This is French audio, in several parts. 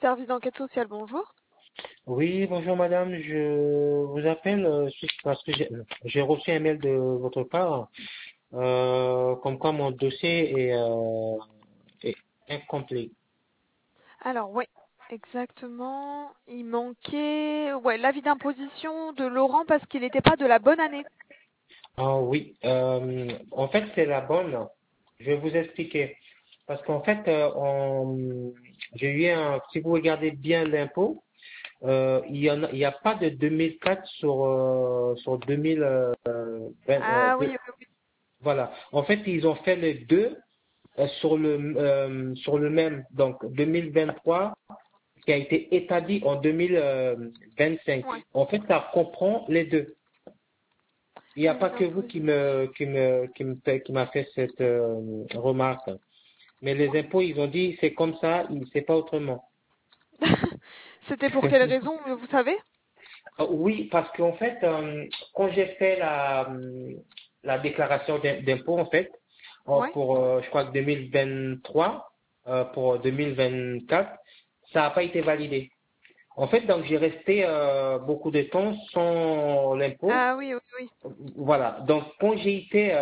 service d'enquête sociale, bonjour. Oui, bonjour madame, je vous appelle parce que j'ai reçu un mail de votre part comme quoi mon dossier est incomplet. Alors, oui, exactement. Il manquait l'avis d'imposition de Laurent parce qu'il n'était pas de la bonne année. Ah oui, en fait c'est la bonne. Je vais vous expliquer. Parce qu'en fait, j'ai eu si vous regardez bien l'impôt, il y a pas de 2004 sur 2020. Ah oui, oui, oui. Voilà. En fait, ils ont fait les deux sur le même, donc 2023, qui a été établi en 2025. Ouais. En fait, ça comprend les deux. Il n'y a Avis pas que vous d'imposition. qui m'a fait cette remarque. Mais les Ouais. impôts, ils ont dit c'est comme ça, c'est pas autrement. C'était pour quelle raison, vous savez? Oui, parce qu'en fait, quand j'ai fait la déclaration d'impôt, en fait, Ouais. pour, je crois que 2023, pour 2024, ça n'a pas été validé. En fait, donc j'ai resté beaucoup de temps sans l'impôt. Ah oui, oui, oui. Voilà. Donc quand j'ai été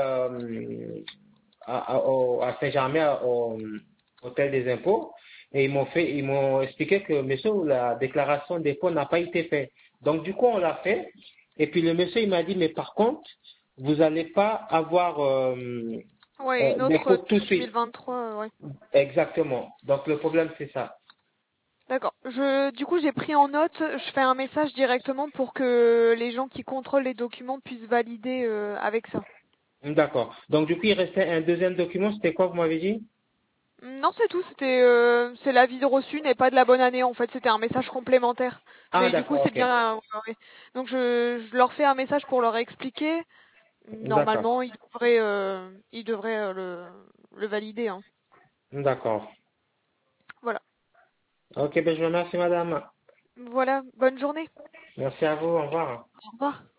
à Saint-Germain, au hôtel des impôts, et ils m'ont expliqué que monsieur, la déclaration d'impôt n'a pas été faite. Donc du coup, on l'a fait. Et puis le monsieur, il m'a dit, mais par contre, vous n'allez pas avoir Ouais, une l'impôt autre tout de suite. 2023, ouais. Exactement. Donc le problème, c'est ça. D'accord. Du coup, j'ai pris en note, je fais un message directement pour que les gens qui contrôlent les documents puissent valider avec ça. D'accord. Donc du coup, il restait un deuxième document. C'était quoi, vous m'avez dit? Non, c'est tout. C'est l'avis de reçu n'est pas de la bonne année. En fait, c'était un message complémentaire. Ah, Mais du coup, d'accord, c'est ok. bien. Ouais. Donc, je leur fais un message pour leur expliquer. D'accord. Normalement, ils devraient le valider, hein. D'accord. Voilà. Ok, ben je vous remercie, madame. Voilà. Bonne journée. Merci à vous. Au revoir. Au revoir.